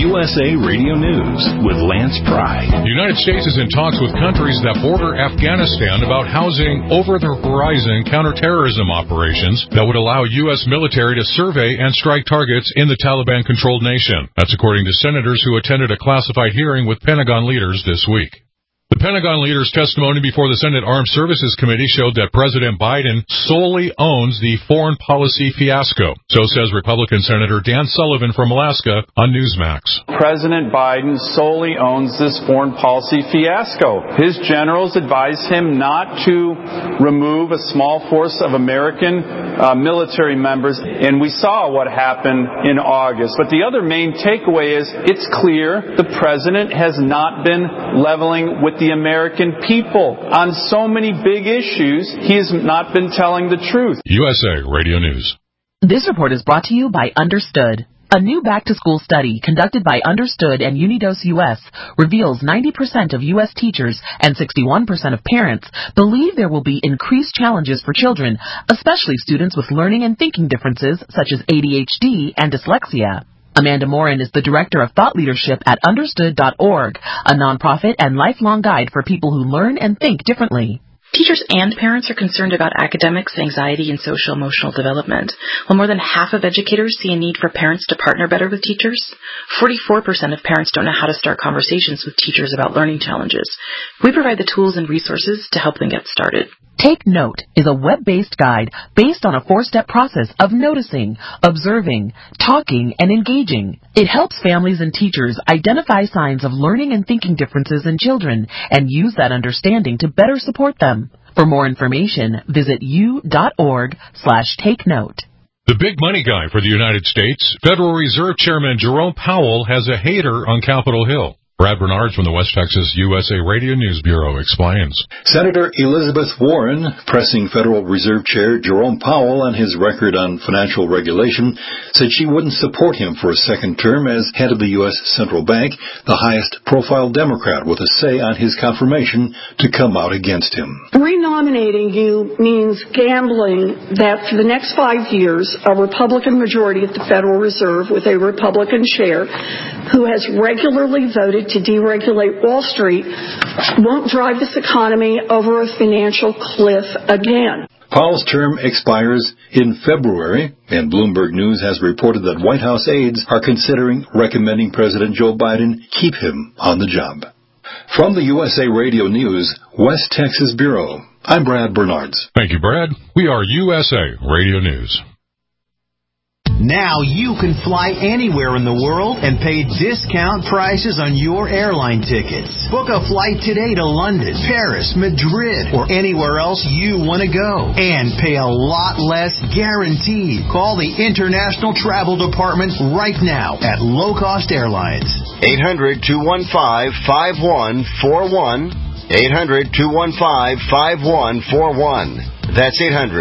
USA Radio News with Lance Pry. The United States is in talks with countries that border Afghanistan about housing over-the-horizon counterterrorism operations that would allow U.S. military to survey and strike targets in the Taliban-controlled nation. That's according to senators who attended a classified hearing with Pentagon leaders this week. The Pentagon leader's testimony before the Senate Armed Services Committee showed that President Biden solely owns the foreign policy fiasco. So says Republican Senator Dan Sullivan from Alaska on Newsmax. President Biden solely owns this foreign policy fiasco. His generals advised him not to remove a small force of American military members, and we saw what happened in August. But the other main takeaway is it's clear the president has not been leveling with the American people. On so many big issues, he has not been telling the truth. USA Radio News. This report is brought to you by Understood. A new back-to-school study conducted by Understood and Unidos US reveals 90% of U.S. teachers and 61% of parents believe there will be increased challenges for children, especially students with learning and thinking differences such as ADHD and dyslexia. Amanda Morin is the Director of Thought Leadership at Understood.org, a nonprofit and lifelong guide for people who learn and think differently. Teachers and parents are concerned about academics, anxiety, and social-emotional development. While more than half of educators see a need for parents to partner better with teachers, 44% of parents don't know how to start conversations with teachers about learning challenges. We provide the tools and resources to help them get started. Take Note is a web-based guide based on a 4-step process of noticing, observing, talking, and engaging. It helps families and teachers identify signs of learning and thinking differences in children and use that understanding to better support them. For more information, visit u.org/takenote. The big money guy for the United States, Federal Reserve Chairman Jerome Powell, has a hater on Capitol Hill. Brad Bernard from the West Texas USA Radio News Bureau explains. Senator Elizabeth Warren, pressing Federal Reserve Chair Jerome Powell on his record on financial regulation, said she wouldn't support him for a second term as head of the U.S. Central Bank, the highest-profile Democrat with a say on his confirmation to come out against him. Renominating you means gambling that for the next 5 years, a Republican majority at the Federal Reserve with a Republican chair who has regularly voted to deregulate Wall Street won't drive this economy over a financial cliff again. Powell's term expires in February, and Bloomberg News has reported that White House aides are considering recommending President Joe Biden keep him on the job. From the USA Radio News, West Texas Bureau, I'm Brad Bernards. Thank you, Brad. We are USA Radio News. Now you can fly anywhere in the world and pay discount prices on your airline tickets. Book a flight today to London, Paris, Madrid, or anywhere else you want to go. And pay a lot less guaranteed. Call the International Travel Department right now at Low Cost Airlines. 800-215-5141. 800-215-5141. That's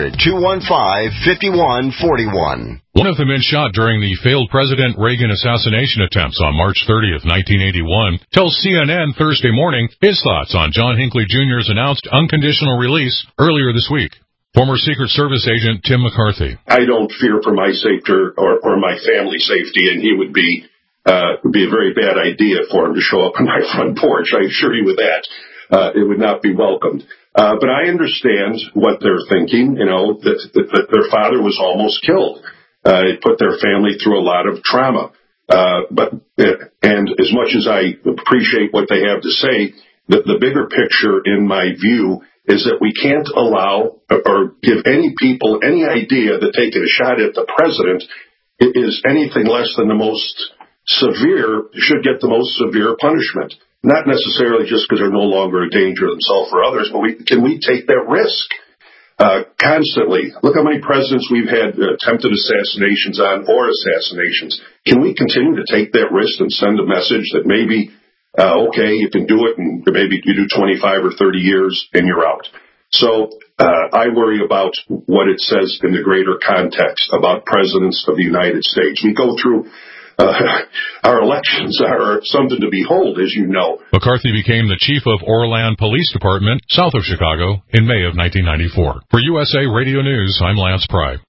800-215-5141. One of the men shot during the failed President Reagan assassination attempts on March 30th, 1981, tells CNN Thursday morning his thoughts on John Hinckley Jr.'s announced unconditional release earlier this week. Former Secret Service agent Tim McCarthy. I don't fear for my safety or my family's safety, and he would be a very bad idea for him to show up on my front porch. I assure you of that. It would not be welcomed. But I understand what they're thinking, that their father was almost killed. It put their family through a lot of trauma. And as much as I appreciate what they have to say, the bigger picture, in my view, is that we can't allow or give any people any idea that taking a shot at the president is anything less than the most severe, should get the most severe punishment. Not necessarily just because they're no longer a danger to themselves or others, but can we take that risk constantly? Look how many presidents we've had attempted assassinations on or assassinations. Can we continue to take that risk and send a message that maybe, okay, you can do it, and maybe you do 25 or 30 years and you're out? So I worry about what it says in the greater context about presidents of the United States. We go through our elections are something to behold, as you know. McCarthy became the chief of Orland Police Department, south of Chicago, in May of 1994. For USA Radio News, I'm Lance Pry.